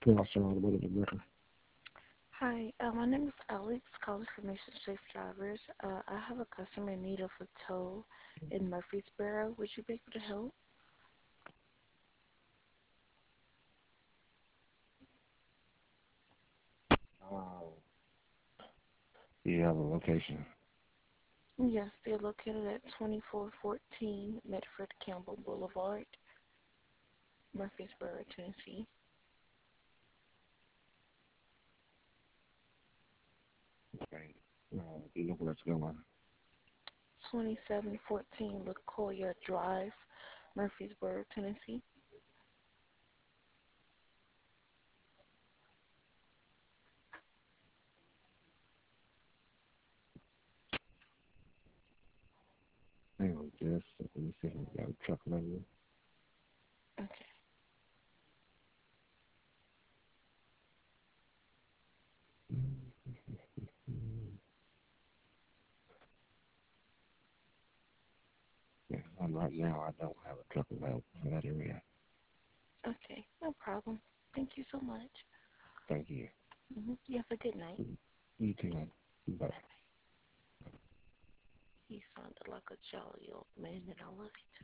Good afternoon, what is it? Hi, my name is Alex, calling from Nation Safe Drivers. I have a customer in need of a tow in Murfreesboro. Would you be able to help? Do you have a location? Yes, they're located at 2414 Medford Campbell Boulevard, Murfreesboro, Tennessee. Okay. Do you know where it's going? 2714 LaCoya Drive, Murfreesboro, Tennessee. Hang on just a second. Let me see if we got a truck number. Okay. Yeah, right now I don't have a truck available for that area. Okay, no problem. Thank you so much. Thank you. You have a good night. You too. Bye. Bye. He sounded like a jolly old man, and I love it.